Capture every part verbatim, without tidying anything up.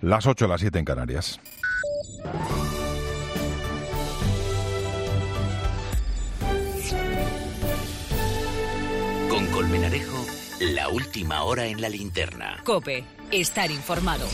Las ocho, las siete en Canarias. Con Colmenarejo, la última hora en la linterna. COPE, estar informado.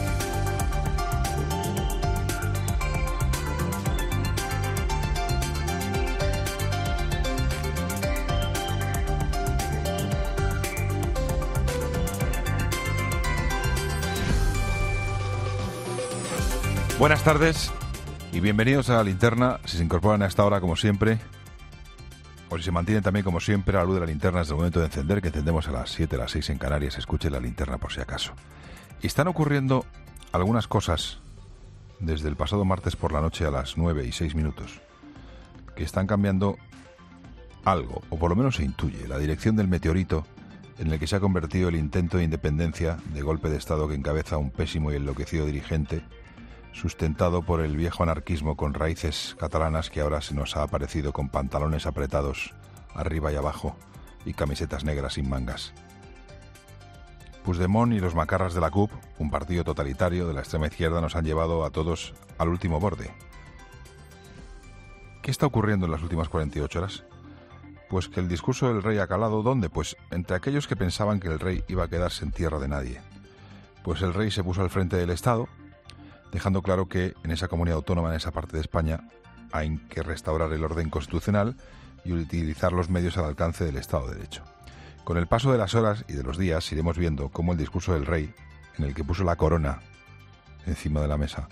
Buenas tardes y bienvenidos a la linterna. Si se incorporan a esta hora, como siempre, o si se mantienen también, como siempre, a la luz de la linterna desde el momento de encender, que encendemos a las siete, a las seis en Canarias. Escuchen la linterna por si acaso. Y están ocurriendo algunas cosas desde el pasado martes por la noche a las nueve y seis minutos que están cambiando algo, o por lo menos se intuye, la dirección del meteorito en el que se ha convertido el intento de independencia, de golpe de Estado que encabeza un pésimo y enloquecido dirigente sustentado por el viejo anarquismo con raíces catalanas que ahora se nos ha aparecido con pantalones apretados arriba y abajo y camisetas negras sin mangas. Puigdemont y los macarras de la C U P, un partido totalitario de la extrema izquierda, nos han llevado a todos al último borde. ¿Qué está ocurriendo en las últimas cuarenta y ocho horas? Pues que el discurso del rey ha calado. ¿Dónde? Pues entre aquellos que pensaban que el rey iba a quedarse en tierra de nadie. Pues el rey se puso al frente del Estado, dejando claro que en esa comunidad autónoma, en esa parte de España, hay que restaurar el orden constitucional y utilizar los medios al alcance del Estado de Derecho. Con el paso de las horas y de los días iremos viendo cómo el discurso del rey, en el que puso la corona encima de la mesa,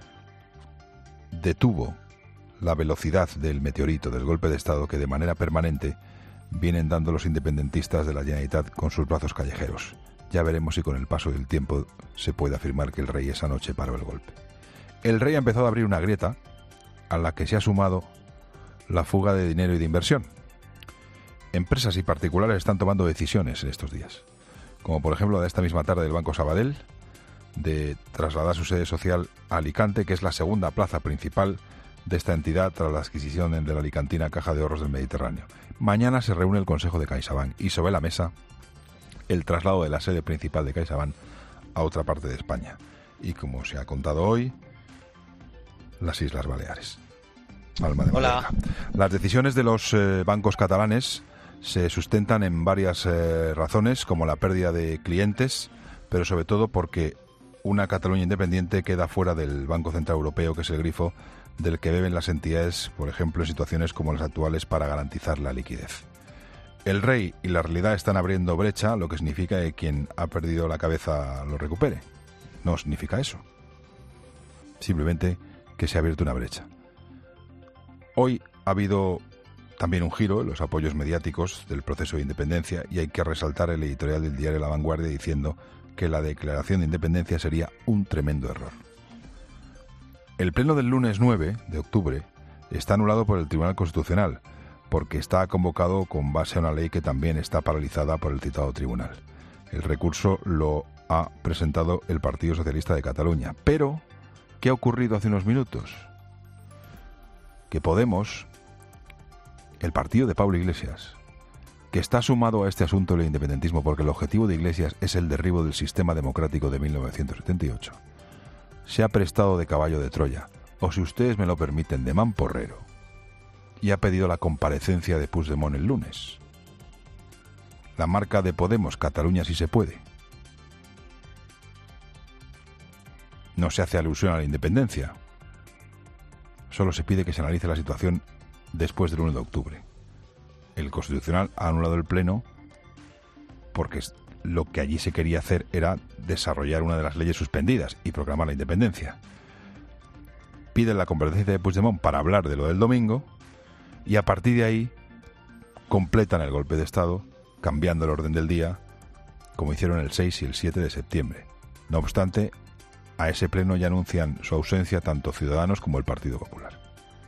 detuvo la velocidad del meteorito, del golpe de Estado que de manera permanente vienen dando los independentistas de la Generalitat con sus brazos callejeros. Ya veremos si con el paso del tiempo se puede afirmar que el rey esa noche paró el golpe. El rey ha empezado a abrir una grieta a la que se ha sumado la fuga de dinero y de inversión. Empresas y particulares están tomando decisiones en estos días, como por ejemplo la de esta misma tarde del Banco Sabadell, de trasladar su sede social a Alicante, que es la segunda plaza principal de esta entidad tras la adquisición de la alicantina Caja de Ahorros del Mediterráneo. Mañana se reúne el Consejo de CaixaBank y sobre la mesa el traslado de la sede principal de CaixaBank a otra parte de España. Y como se ha contado hoy, las Islas Baleares. Palma de Mallorca. Las decisiones de los eh, bancos catalanes se sustentan en varias eh, razones, como la pérdida de clientes, pero sobre todo porque una Cataluña independiente queda fuera del Banco Central Europeo, que es el grifo del que beben las entidades, por ejemplo, en situaciones como las actuales, para garantizar la liquidez. El rey y la realidad están abriendo brecha, lo que significa que quien ha perdido la cabeza lo recupere. No significa eso. Simplemente que se ha abierto una brecha. Hoy ha habido también un giro en los apoyos mediáticos del proceso de independencia y hay que resaltar el editorial del diario La Vanguardia diciendo que la declaración de independencia sería un tremendo error. El pleno del lunes nueve de octubre está anulado por el Tribunal Constitucional, porque está convocado con base a una ley que también está paralizada por el citado tribunal. El recurso lo ha presentado el Partido Socialista de Cataluña. Pero, ¿qué ha ocurrido hace unos minutos? Que Podemos, el partido de Pablo Iglesias, que está sumado a este asunto del independentismo porque el objetivo de Iglesias es el derribo del sistema democrático de mil novecientos setenta y ocho, se ha prestado de caballo de Troya, o si ustedes me lo permiten, de mamporrero, y ha pedido la comparecencia de Puigdemont el lunes. La marca de Podemos, Cataluña sí se puede. No se hace alusión a la independencia. Solo se pide que se analice la situación después del uno de octubre. El Constitucional ha anulado el pleno porque lo que allí se quería hacer era desarrollar una de las leyes suspendidas y proclamar la independencia. Piden la comparecencia de Puigdemont para hablar de lo del domingo y a partir de ahí completan el golpe de Estado cambiando el orden del día, como hicieron el seis y el siete de septiembre. No obstante, a ese pleno ya anuncian su ausencia tanto Ciudadanos como el Partido Popular.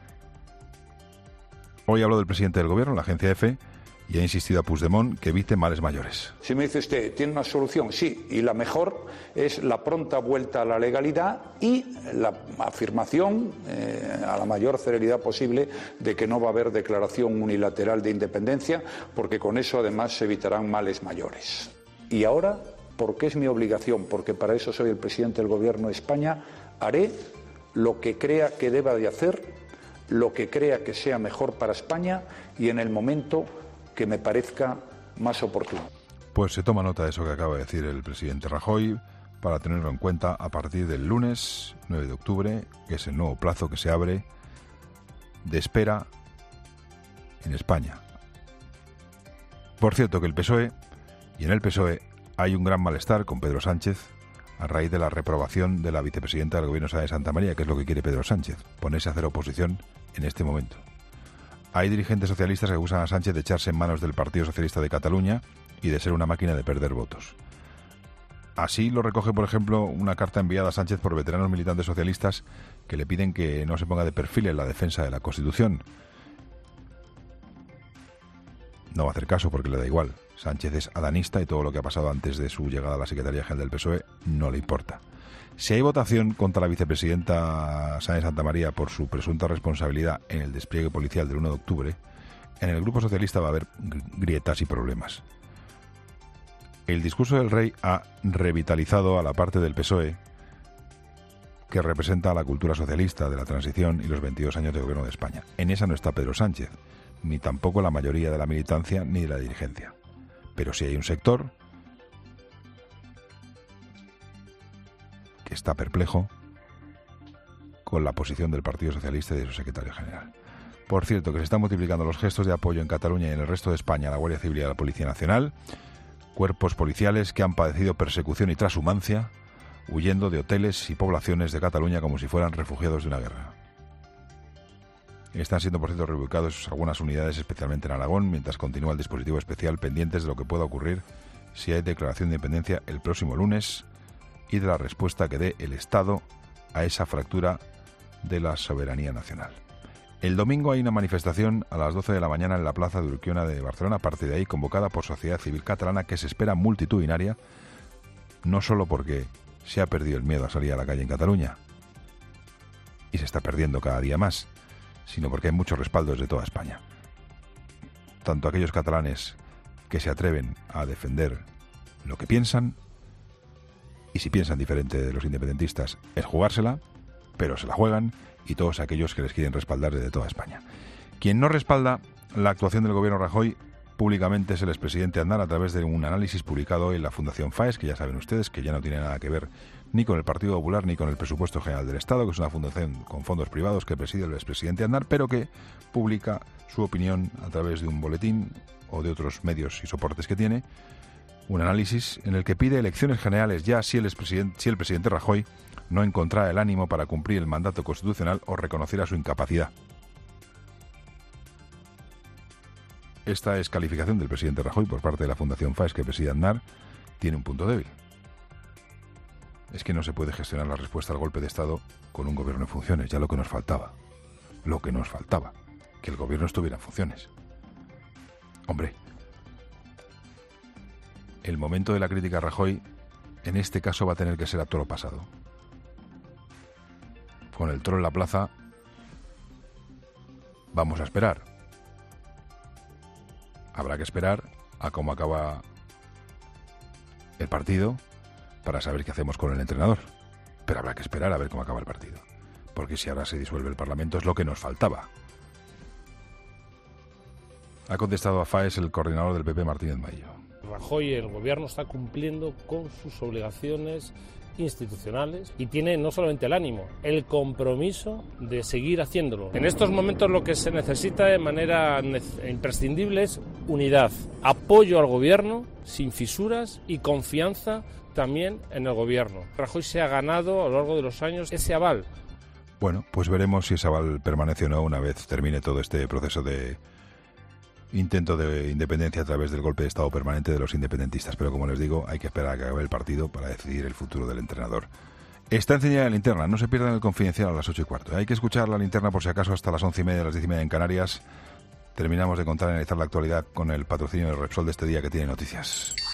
Hoy hablo del presidente del Gobierno, la agencia EFE, y ha insistido a Puigdemont que evite males mayores. Si me dice usted, ¿tiene una solución? Sí, y la mejor es la pronta vuelta a la legalidad y la afirmación eh, a la mayor celeridad posible de que no va a haber declaración unilateral de independencia, porque con eso además se evitarán males mayores. Y ahora porque es mi obligación, porque para eso soy el presidente del Gobierno de España, haré lo que crea que deba de hacer, lo que crea que sea mejor para España y en el momento que me parezca más oportuno. Pues se toma nota de eso que acaba de decir el presidente Rajoy para tenerlo en cuenta a partir del lunes nueve de octubre, que es el nuevo plazo que se abre de espera en España. Por cierto que el P S O E, y en el P S O E hay un gran malestar con Pedro Sánchez a raíz de la reprobación de la vicepresidenta del Gobierno de Santa María, que es lo que quiere Pedro Sánchez, ponerse a hacer oposición en este momento. Hay dirigentes socialistas que acusan a Sánchez de echarse en manos del Partido Socialista de Cataluña y de ser una máquina de perder votos. Así lo recoge, por ejemplo, una carta enviada a Sánchez por veteranos militantes socialistas que le piden que no se ponga de perfil en la defensa de la Constitución. No va a hacer caso porque le da igual. Sánchez es adanista y todo lo que ha pasado antes de su llegada a la Secretaría General del P S O E no le importa. Si hay votación contra la vicepresidenta Sáenz de Santamaría por su presunta responsabilidad en el despliegue policial del uno de octubre, en el Grupo Socialista va a haber grietas y problemas. El discurso del rey ha revitalizado a la parte del P S O E que representa a la cultura socialista de la transición y los veintidós años de gobierno de España. En esa no está Pedro Sánchez, ni tampoco la mayoría de la militancia ni de la dirigencia. Pero sí hay un sector que está perplejo con la posición del Partido Socialista y de su secretario general. Por cierto, que se están multiplicando los gestos de apoyo en Cataluña y en el resto de España a la Guardia Civil y a la Policía Nacional, cuerpos policiales que han padecido persecución y trashumancia, huyendo de hoteles y poblaciones de Cataluña como si fueran refugiados de una guerra. Están siendo, por cierto, reubicados algunas unidades, especialmente en Aragón, mientras continúa el dispositivo especial pendientes de lo que pueda ocurrir si hay declaración de independencia el próximo lunes y de la respuesta que dé el Estado a esa fractura de la soberanía nacional. El domingo hay una manifestación a las doce de la mañana en la plaza de Urquiona de Barcelona, aparte de ahí convocada por Sociedad Civil Catalana, que se espera multitudinaria, no solo porque se ha perdido el miedo a salir a la calle en Cataluña, y se está perdiendo cada día más, sino porque hay muchos respaldos de toda España. Tanto aquellos catalanes que se atreven a defender lo que piensan, y si piensan diferente de los independentistas es jugársela, pero se la juegan, y todos aquellos que les quieren respaldar desde toda España. Quien no respalda la actuación del gobierno Rajoy públicamente es el expresidente Aznar a través de un análisis publicado hoy en la Fundación FAES, que ya saben ustedes que ya no tiene nada que ver ni con el Partido Popular ni con el Presupuesto General del Estado, que es una fundación con fondos privados que preside el expresidente Aznar, pero que publica su opinión a través de un boletín o de otros medios y soportes que tiene, un análisis en el que pide elecciones generales ya si el, expresidente, si el presidente Rajoy no encontrara el ánimo para cumplir el mandato constitucional o reconociera su incapacidad. Esta descalificación del presidente Rajoy por parte de la Fundación FAES que preside Aznar tiene un punto débil. Es que no se puede gestionar la respuesta al golpe de Estado con un gobierno en funciones, ya lo que nos faltaba. Lo que nos faltaba, que el gobierno estuviera en funciones. Hombre, el momento de la crítica a Rajoy en este caso va a tener que ser a toro pasado. Con el toro en la plaza vamos a esperar. Habrá que esperar a cómo acaba el partido para saber qué hacemos con el entrenador. Pero habrá que esperar a ver cómo acaba el partido. Porque si ahora se disuelve el Parlamento es lo que nos faltaba. Ha contestado a FAES el coordinador del P P, Martínez Maillo. Rajoy y el gobierno está cumpliendo con sus obligaciones institucionales y tiene no solamente el ánimo, el compromiso de seguir haciéndolo. En estos momentos lo que se necesita de manera imprescindible es unidad, apoyo al gobierno sin fisuras y confianza también en el gobierno. Rajoy se ha ganado a lo largo de los años ese aval. Bueno, pues veremos si ese aval permanece o no una vez termine todo este proceso de intento de independencia a través del golpe de Estado permanente de los independentistas. Pero como les digo, hay que esperar a que acabe el partido para decidir el futuro del entrenador. Está encendida la linterna, no se pierdan el Confidencial a las ocho y cuarto. Hay que escuchar la linterna por si acaso hasta las once y media, las diez y media en Canarias. Terminamos de contar y analizar la actualidad con el patrocinio de Repsol de este día que tiene noticias.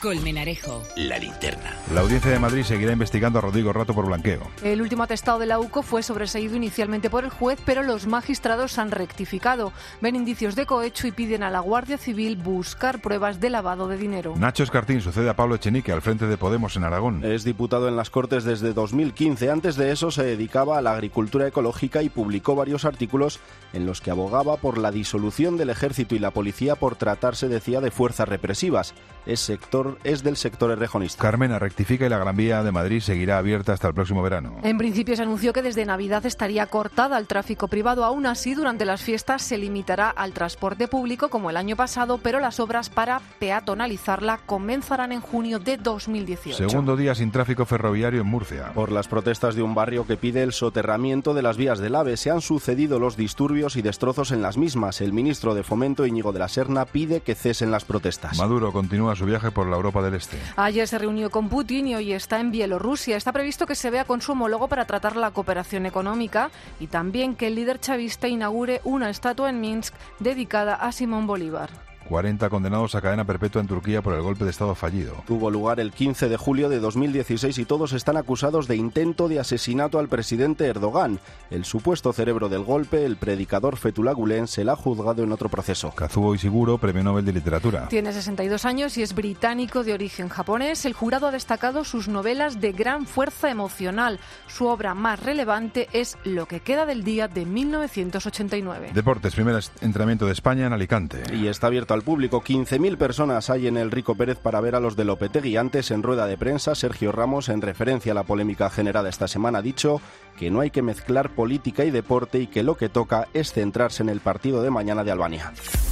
Colmenarejo. La linterna. La Audiencia de Madrid seguirá investigando a Rodrigo Rato por blanqueo. El último atestado de la U C O fue sobreseído inicialmente por el juez, pero los magistrados han rectificado. Ven indicios de cohecho y piden a la Guardia Civil buscar pruebas de lavado de dinero. Nacho Escartín sucede a Pablo Echenique al frente de Podemos en Aragón. Es diputado en las Cortes desde dos mil quince. Antes de eso se dedicaba a la agricultura ecológica y publicó varios artículos en los que abogaba por la disolución del ejército y la policía por tratarse, decía, de fuerzas represivas. Es, sector, es del sector errejonista. Carmena rectifica y la Gran Vía de Madrid seguirá abierta hasta el próximo verano. En principio se anunció que desde Navidad estaría cortada al tráfico privado. Aún así, durante las fiestas se limitará al transporte público como el año pasado, pero las obras para peatonalizarla comenzarán en junio de dos mil dieciocho. Segundo día sin tráfico ferroviario en Murcia. Por las protestas de un barrio que pide el soterramiento de las vías del AVE, se han sucedido los disturbios y destrozos en las mismas. El ministro de Fomento, Íñigo de la Serna, pide que cesen las protestas. Maduro continúa su viaje por la Europa del Este. Ayer se reunió con Putin y hoy está en Bielorrusia. Está previsto que se vea con su homólogo para tratar la cooperación económica y también que el líder chavista inaugure una estatua en Minsk dedicada a Simón Bolívar. cuarenta condenados a cadena perpetua en Turquía por el golpe de Estado fallido. Tuvo lugar el quince de julio de dos mil dieciséis y todos están acusados de intento de asesinato al presidente Erdogan. El supuesto cerebro del golpe, el predicador Fethullah Gülen, se la ha juzgado en otro proceso. Kazuo Ishiguro, Premio Nobel de Literatura. Tiene sesenta y dos años y es británico de origen japonés. El jurado ha destacado sus novelas de gran fuerza emocional. Su obra más relevante es Lo que queda del día, de mil novecientos ochenta y nueve. Deportes, primer entrenamiento de España en Alicante. Y está abierto al público. quince mil personas hay en el Rico Pérez para ver a los de Lopetegui. Antes, en rueda de prensa, Sergio Ramos, en referencia a la polémica generada esta semana, ha dicho que no hay que mezclar política y deporte y que lo que toca es centrarse en el partido de mañana de Albania.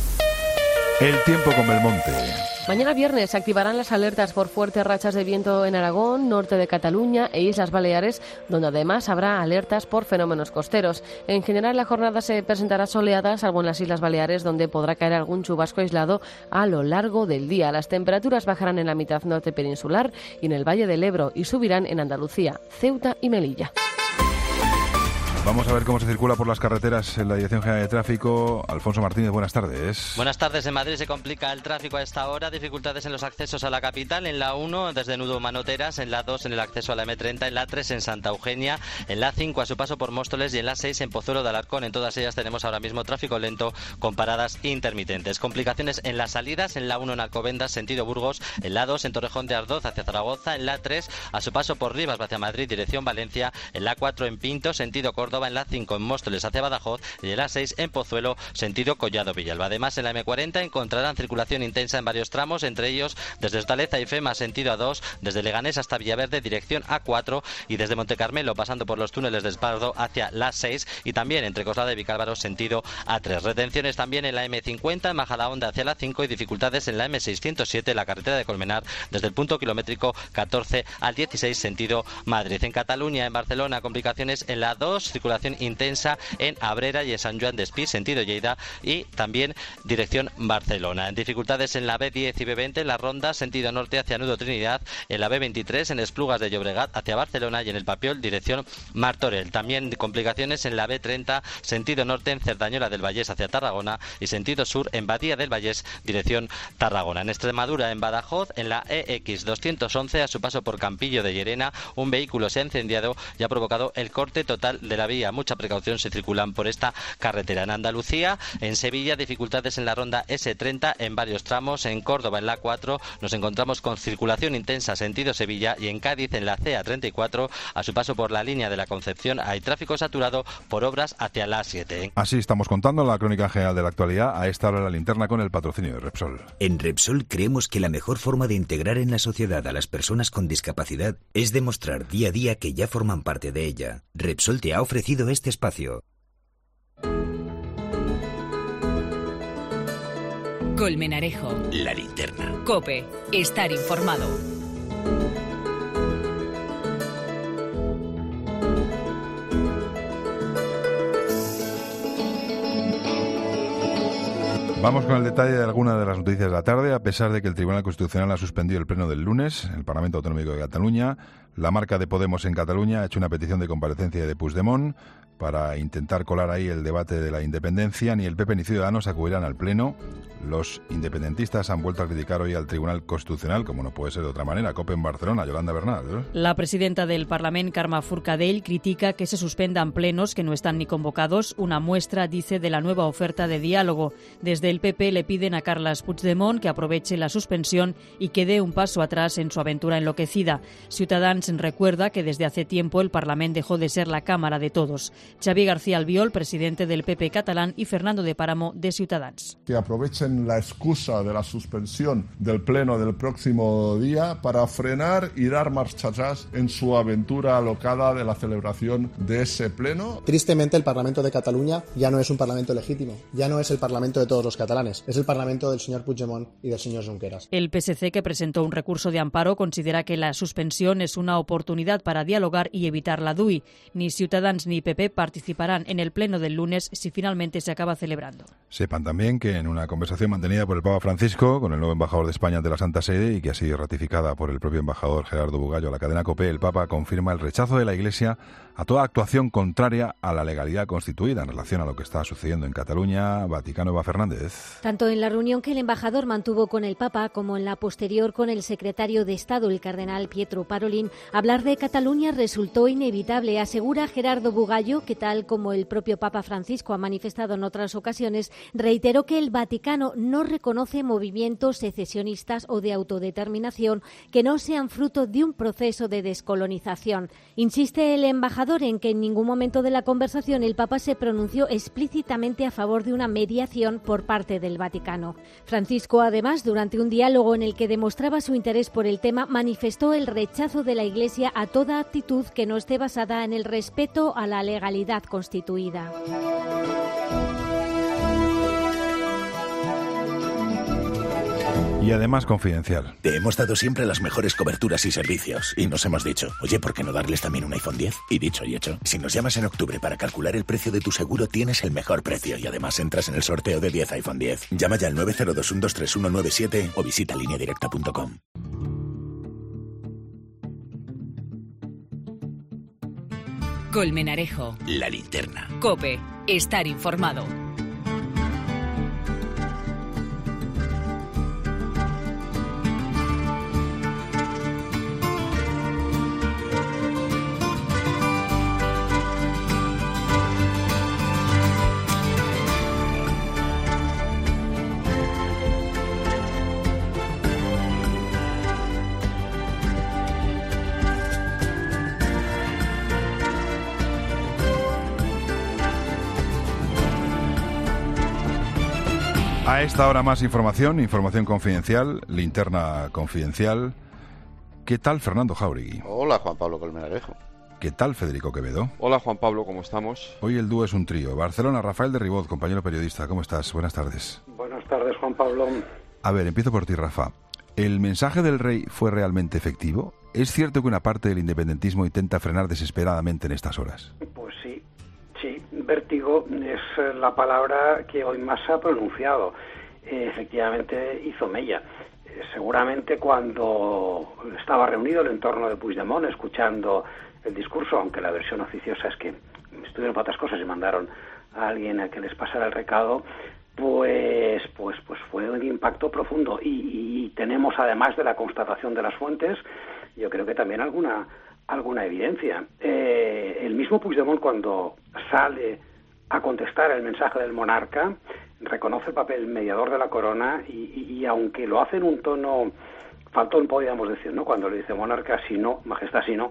El tiempo con Belmonte. Mañana viernes se activarán las alertas por fuertes rachas de viento en Aragón, norte de Cataluña e Islas Baleares, donde además habrá alertas por fenómenos costeros. En general, la jornada se presentará soleada, salvo en las Islas Baleares, donde podrá caer algún chubasco aislado a lo largo del día. Las temperaturas bajarán en la mitad norte peninsular y en el Valle del Ebro y subirán en Andalucía, Ceuta y Melilla. Vamos a ver cómo se circula por las carreteras en la Dirección General de Tráfico. Alfonso Martínez, buenas tardes. Buenas tardes. En Madrid se complica el tráfico a esta hora. Dificultades en los accesos a la capital. En la uno, desde Nudo Manoteras. En la dos, en el acceso a la eme treinta. En la tres, en Santa Eugenia. En la cinco, a su paso por Móstoles. Y en la seis, en Pozuelo de Alarcón. En todas ellas tenemos ahora mismo tráfico lento con paradas intermitentes. Complicaciones en las salidas. En la uno, en Alcobendas, sentido Burgos. En la dos, en Torrejón de Ardoz, hacia Zaragoza. En la tres, a su paso por Rivas, hacia Madrid, dirección Valencia. En la cuatro, en Pinto, sentido Córdoba. En la cinco, en Móstoles hacia Badajoz, y en la seis, en Pozuelo, sentido Collado Villalba. Además, en la eme cuarenta encontrarán circulación intensa en varios tramos, entre ellos desde Hortaleza y Fema, sentido a dos, desde Leganés hasta Villaverde, dirección a cuatro, y desde Montecarmelo, pasando por los túneles de Espardo hacia la seis, y también entre Coslada y Vicálvaro, sentido a tres. Retenciones también en la eme cincuenta, en Majadahonda hacia la cinco, y dificultades en la eme seiscientos siete, la carretera de Colmenar, desde el punto kilométrico catorce al dieciséis, sentido Madrid. En Cataluña, en Barcelona, complicaciones en la dos, circulación intensa en Abrera y en Sant Joan d'Espí, sentido Lleida, y también dirección Barcelona. En dificultades en la be diez y be veinte, en la ronda, sentido norte hacia Nudo Trinidad, en la be veintitrés, en Esplugas de Llobregat hacia Barcelona, y en el Papiol, dirección Martorell. También complicaciones en la be treinta, sentido norte, en Cerdañola del Vallés hacia Tarragona, y sentido sur en Badía del Vallés, dirección Tarragona. En Extremadura, en Badajoz, en la e equis doscientos once, a su paso por Campillo de Llerena, un vehículo se ha incendiado y ha provocado el corte total de la vía. Mucha precaución se circulan por esta carretera. En Andalucía, en Sevilla, dificultades en la ronda ese treinta en varios tramos. En Córdoba, en la cuatro, nos encontramos con circulación intensa sentido Sevilla, y en Cádiz, en la ce a treinta y cuatro, a su paso por la línea de la Concepción, hay tráfico saturado por obras hacia la siete. Así estamos contando la crónica general de la actualidad. A esta hora la linterna con el patrocinio de Repsol. En Repsol creemos que la mejor forma de integrar en la sociedad a las personas con discapacidad es demostrar día a día que ya forman parte de ella. Repsol te ha ofrecido este espacio. Colmenarejo. La linterna. COPE. Estar informado. Vamos con el detalle de algunas de las noticias de la tarde. A pesar de que el Tribunal Constitucional ha suspendido el pleno del lunes, el Parlamento Autonómico de Cataluña, la marca de Podemos en Cataluña ha hecho una petición de comparecencia de Puigdemont para intentar colar ahí el debate de la independencia. Ni el P P ni Ciudadanos acudirán al Pleno. Los independentistas han vuelto a criticar hoy al Tribunal Constitucional, como no puede ser de otra manera. COPE en Barcelona, Yolanda Bernal. ¿eh? La presidenta del Parlament, Carme Forcadell, critica que se suspendan plenos que no están ni convocados, una muestra, dice, de la nueva oferta de diálogo. Desde el P P le piden a Carles Puigdemont que aproveche la suspensión y que dé un paso atrás en su aventura enloquecida. Ciutadans recuerda que desde hace tiempo el Parlament dejó de ser la Cámara de todos. Xavier García Albiol, presidente del P P catalán, y Fernando de Páramo, de Ciutadans. Que aprovechen la excusa de la suspensión del pleno del próximo día para frenar y dar marcha atrás en su aventura alocada de la celebración de ese pleno. Tristemente, el Parlamento de Cataluña ya no es un parlamento legítimo, ya no es el Parlamento de todos los catalanes, es el Parlamento del señor Puigdemont y del señor Junqueras. El P S C, que presentó un recurso de amparo, considera que la suspensión es una oportunidad para dialogar y evitar la D U I. Ni Ciutadans ni P P participarán en el pleno del lunes si finalmente se acaba celebrando. Sepan también que en una conversación mantenida por el Papa Francisco con el nuevo embajador de España ante la Santa Sede y que ha sido ratificada por el propio embajador Gerardo Bugallo a la cadena COPE, el Papa confirma el rechazo de la Iglesia a toda actuación contraria a la legalidad constituida en relación a lo que está sucediendo en Cataluña. Vaticano, Eva Fernández. Tanto en la reunión que el embajador mantuvo con el Papa como en la posterior con el secretario de Estado, el cardenal Pietro Parolin, hablar de Cataluña resultó inevitable, asegura Gerardo Bugallo, que tal como el propio Papa Francisco ha manifestado en otras ocasiones, reiteró que el Vaticano no reconoce movimientos secesionistas o de autodeterminación que no sean fruto de un proceso de descolonización. Insiste el embajador en que en ningún momento de la conversación el Papa se pronunció explícitamente a favor de una mediación por parte del Vaticano. Francisco, además, durante un diálogo en el que demostraba su interés por el tema, manifestó el rechazo de la Iglesia a toda actitud que no esté basada en el respeto a la legalidad constituida. Y además confidencial. Te hemos dado siempre las mejores coberturas y servicios. Y nos hemos dicho, oye, ¿por qué no darles también un iPhone diez? Y dicho y hecho. Si nos llamas en octubre para calcular el precio de tu seguro, tienes el mejor precio. Y además entras en el sorteo de diez iPhone diez. Llama ya al nueve cero dos uno dos tres uno nueve siete o visita línea directa punto com. Colmenarejo. La linterna. COPE. Estar informado. A esta hora más información, información confidencial, linterna confidencial. ¿Qué tal Fernando Jáuregui? Hola Juan Pablo Colmenarejo. ¿Qué tal Federico Quevedo? Hola Juan Pablo, ¿cómo estamos? Hoy el dúo es un trío. Barcelona, Rafael de Ribot, compañero periodista. ¿Cómo estás? Buenas tardes. Buenas tardes, Juan Pablo. A ver, empiezo por ti, Rafa. ¿El mensaje del rey fue realmente efectivo? ¿Es cierto que una parte del independentismo intenta frenar desesperadamente en estas horas? Pues sí. Sí, vértigo es la palabra que hoy más se ha pronunciado. Eh, efectivamente hizo mella. Eh, seguramente cuando estaba reunido el entorno de Puigdemont escuchando el discurso, aunque la versión oficiosa es que estuvieron para otras cosas y mandaron a alguien a que les pasara el recado, pues pues pues fue un impacto profundo. Y, y tenemos, además de la constatación de las fuentes, yo creo que también alguna alguna evidencia. Eh, el mismo Puigdemont, cuando sale a contestar el mensaje del monarca, reconoce el papel mediador de la corona y, y, y aunque lo hace en un tono faltón, podríamos decir, ¿no? Cuando le dice monarca, si no, majestad, si no,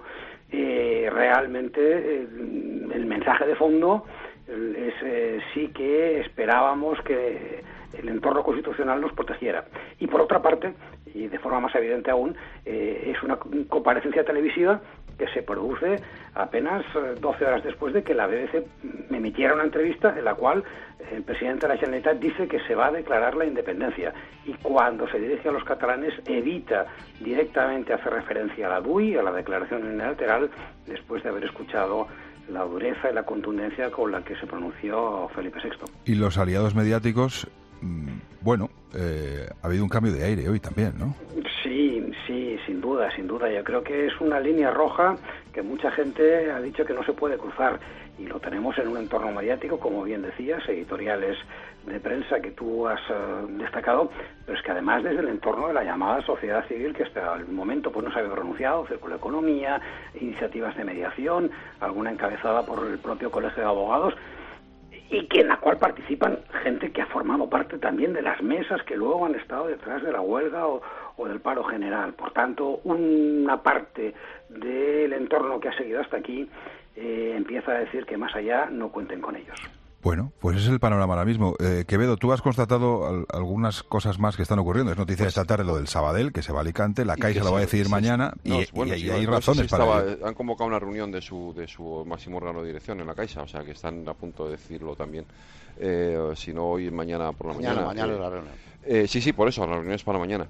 eh, realmente eh, el mensaje de fondo es eh, sí que esperábamos que el entorno constitucional nos protegiera. Y por otra parte, y de forma más evidente aún, eh, es una comparecencia televisiva que se produce apenas doce horas después de que la B B C emitiera una entrevista en la cual el presidente de la Generalitat dice que se va a declarar la independencia, y cuando se dirige a los catalanes evita directamente hacer referencia a la D U I, a la declaración unilateral, después de haber escuchado la dureza y la contundencia con la que se pronunció Felipe sexto. Y los aliados mediáticos, bueno, eh, ha habido un cambio de aire hoy también, ¿no? Sí, sí, sin duda, sin duda. Yo creo que es una línea roja que mucha gente ha dicho que no se puede cruzar, y lo tenemos en un entorno mediático, como bien decías, editoriales de prensa que tú has uh, destacado, pero es que además desde el entorno de la llamada sociedad civil, que hasta el momento pues no se había pronunciado, Círculo de Economía, iniciativas de mediación, alguna encabezada por el propio Colegio de Abogados, y que en la cual participan gente que ha formado parte también de las mesas que luego han estado detrás de la huelga o, o del paro general. Por tanto, una parte del entorno que ha seguido hasta aquí eh, empieza a decir que más allá no cuenten con ellos. Bueno, pues ese es el panorama ahora mismo. Eh, Quevedo, tú has constatado al, algunas cosas más que están ocurriendo. Es noticia pues, de esta tarde lo del Sabadell, que se va a Alicante, la Caixa lo va a decidir sí, mañana, no, y, bueno, y, y, y hay no razones si para estaba, Han convocado una reunión de su de su máximo órgano de dirección en la Caixa, o sea que están a punto de decidirlo también. Eh, si no, hoy mañana por la mañana. Mañana, mañana eh, la reunión. Eh, sí, sí, por eso, la reunión es para mañana.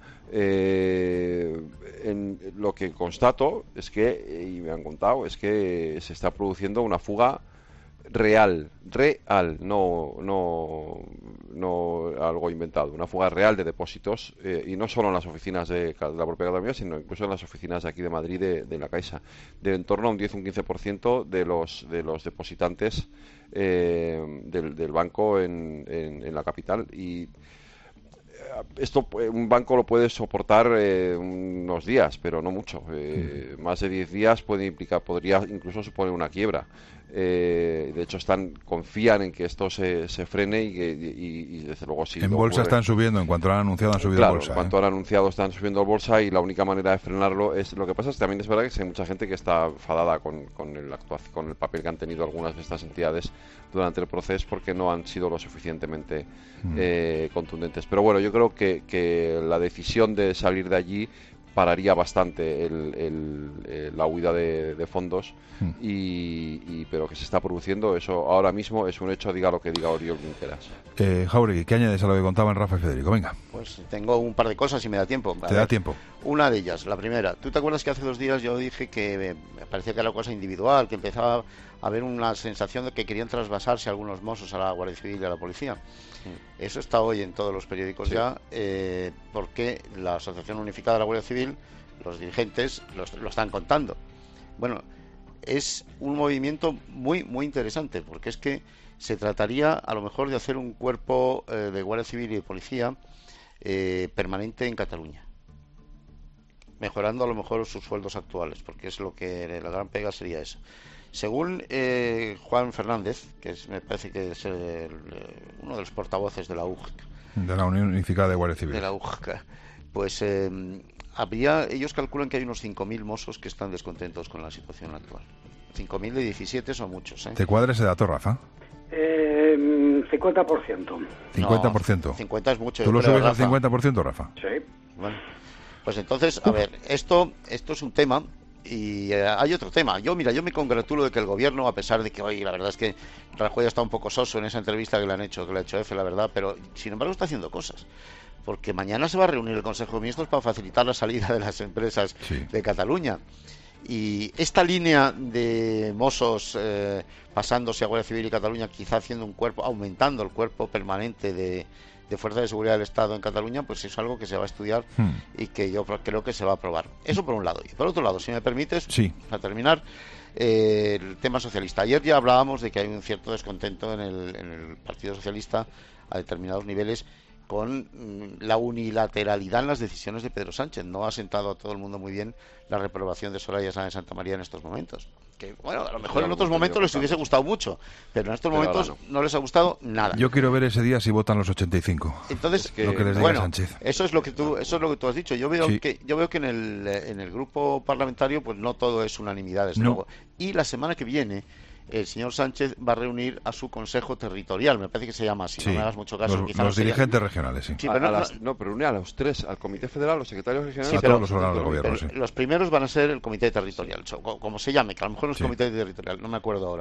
Eh, en, lo que constato es que, y me han contado, es que se está produciendo una fuga real, real, no, no, no algo inventado, una fuga real de depósitos, eh, y no solo en las oficinas de, de la propia Cataluña, sino incluso en las oficinas de aquí de Madrid de, de la Caixa, de en torno a un diez o un quince por ciento de los de los depositantes eh, del, del banco en, en, en la capital. Y esto un banco lo puede soportar eh, unos días, pero no mucho. Eh, más de diez días puede implicar, podría incluso suponer una quiebra. Eh, de hecho, están confían en que esto se, se frene y, que, y, y desde luego sí. En bolsa ocurre, están subiendo, en cuanto lo han anunciado han subido claro, bolsa. En cuanto ¿eh? han anunciado están subiendo bolsa, y la única manera de frenarlo es, lo que pasa es que también es verdad que hay mucha gente que está enfadada con, con, el, con el papel que han tenido algunas de estas entidades durante el proceso, porque no han sido lo suficientemente mm. eh, contundentes. Pero bueno, yo creo que, que la decisión de salir de allí pararía bastante el, el, el, la huida de, de fondos mm. y, y pero que se está produciendo, eso ahora mismo es un hecho, diga lo que diga Oriol Junqueras. Eh, Jauregui, ¿qué añades a lo que contaban Rafa y Federico? Venga. Pues tengo un par de cosas si me da tiempo. A Te ver, da tiempo. Una de ellas, la primera. ¿Tú te acuerdas que hace dos días yo dije que me parecía que era cosa individual, que empezaba a haber una sensación de que querían trasvasarse algunos mozos a la Guardia Civil y a la policía? Mm. Eso está hoy en todos los periódicos sí. ya, eh, porque la Asociación Unificada de la Guardia Civil, los dirigentes los, lo están contando. Bueno, es un movimiento muy, muy interesante, porque es que se trataría a lo mejor de hacer un cuerpo eh, de Guardia Civil y de Policía eh, permanente en Cataluña, mejorando a lo mejor sus sueldos actuales, porque es lo que la gran pega sería eso. Según eh, Juan Fernández, que es, me parece que es el, el, uno de los portavoces de la U G C, de la Unión Unificada de Guardia Civil, de la U G C, pues eh, habría, ellos calculan que hay unos cinco mil mozos que están descontentos con la situación actual. cinco mil de diecisiete son muchos, ¿eh? ¿Te cuadra ese dato, Rafa? Eh, cincuenta por ciento. cincuenta por ciento. No, cincuenta es mucho. ¿Tú lo creo, subes Rafa. al cincuenta por ciento, Rafa? Sí. Bueno, pues entonces, a ver, esto, esto es un tema. Y eh, hay otro tema. Yo, mira, yo me congratulo de que el gobierno, a pesar de que hoy la verdad es que Rajoy está un poco soso en esa entrevista que le han hecho, que le ha hecho F, la verdad, pero sin embargo está haciendo cosas. Porque mañana se va a reunir el Consejo de Ministros para facilitar la salida de las empresas sí. de Cataluña. Y esta línea de mozos eh, pasándose a Guardia Civil y Cataluña, quizá haciendo un cuerpo, aumentando el cuerpo permanente de, de Fuerzas de Seguridad del Estado en Cataluña, pues es algo que se va a estudiar hmm. y que yo creo que se va a aprobar. Eso por un lado. Y por otro lado, si me permites, sí. para terminar, eh, el tema socialista. Ayer ya hablábamos de que hay un cierto descontento en el, en el Partido Socialista a determinados niveles con la unilateralidad en las decisiones de Pedro Sánchez. No ha sentado a todo el mundo muy bien la reprobación de Soraya Sáenz de Santa María en estos momentos. Que, bueno, a lo mejor en otros momentos les hubiese gustado mucho, pero en estos momentos no les ha gustado nada. Yo quiero ver ese día si votan los ochenta y cinco. Entonces, que, lo que les diga bueno, Sánchez. Eso es lo que tú, eso es lo que tú has dicho. Yo veo sí. que yo veo que en el en el grupo parlamentario pues no todo es unanimidad, desde no. luego. Y la semana que viene el señor Sánchez va a reunir a su consejo territorial, me parece que se llama así, sí. no me hagas mucho caso. Los, quizá los no dirigentes sería... regionales, sí. sí a, pero a no, las, no, pero reúne a los tres, al Comité Federal, los secretarios regionales. Sí, a todos los órganos del gobierno, sí. Los primeros van a ser el Comité Territorial, sí. como se llame, que a lo mejor no es sí. Comité Territorial, no me acuerdo ahora.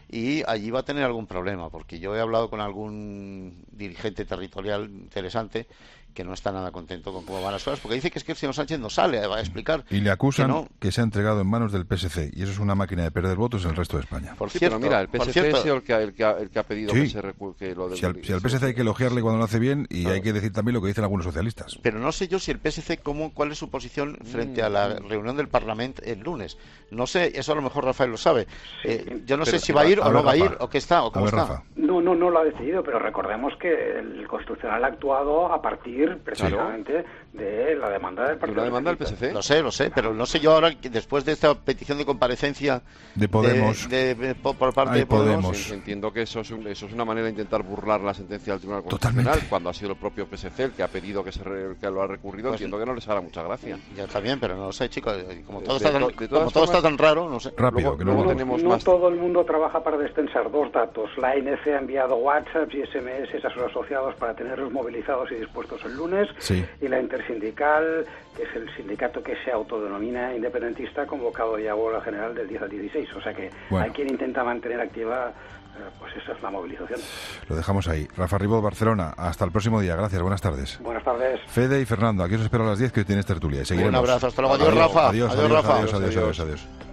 y allí va a tener algún problema, porque yo he hablado con algún dirigente territorial interesante que no está nada contento con cómo van las cosas, porque dice que es que el señor Sánchez no sale a explicar. Y le acusan que, no... que se ha entregado en manos del P S C, y eso es una máquina de perder votos en el resto de España. Por sí, cierto, pero mira, el P S C es el que, el, que ha, el que ha pedido sí. que se recu que lo si, al, si al P S C hay que elogiarle cuando lo hace bien, y claro. hay que decir también lo que dicen algunos socialistas. Pero no sé yo si el P S C, cómo, cuál es su posición frente mm. a la reunión del Parlamento el lunes. No sé, eso a lo mejor Rafael lo sabe. Eh, yo no pero sé si va a ir o no va a ir, o qué está, o cómo ver, está. Rafa. No, no, no lo ha decidido, pero recordemos que el Constitucional ha actuado a partir precisamente claro. de la demanda del Partido ¿La demanda del P S C? Lo sé, lo sé, pero no sé yo ahora, después de esta petición de comparecencia de Podemos, de, de, de, por parte Ay, de Podemos, Podemos. Entiendo que eso es, un, eso es una manera de intentar burlar la sentencia del Tribunal Constitucional. Totalmente. Cuando ha sido el propio P S C el que ha pedido que se re, que lo ha recurrido, pues, entiendo que no les hará mucha gracia. Ya está bien, pero no lo sé, chicos, como todo, de, está, tan, de, de como todo formas, está tan raro, no sé. Rápido, luego, que luego no, tenemos no más... todo el mundo trabaja para destensar dos datos. La A N C ha enviado WhatsApp y S M S a sus asociados para tenerlos movilizados y dispuestos el lunes, sí. y la Intersindical, que es el sindicato que se autodenomina independentista, ha convocado ya huelga general del diez al dieciséis. O sea que bueno. hay quien intenta mantener activa, pues esa es la movilización. Lo dejamos ahí. Rafa Ribó, Barcelona. Hasta el próximo día. Gracias. Buenas tardes. Buenas tardes. Fede y Fernando, aquí os espero a las diez, que hoy tienes tertulia. Y seguiremos. Un abrazo. Hasta luego. Adiós, Rafa. Adiós, adiós, adiós, adiós, adiós, adiós, adiós.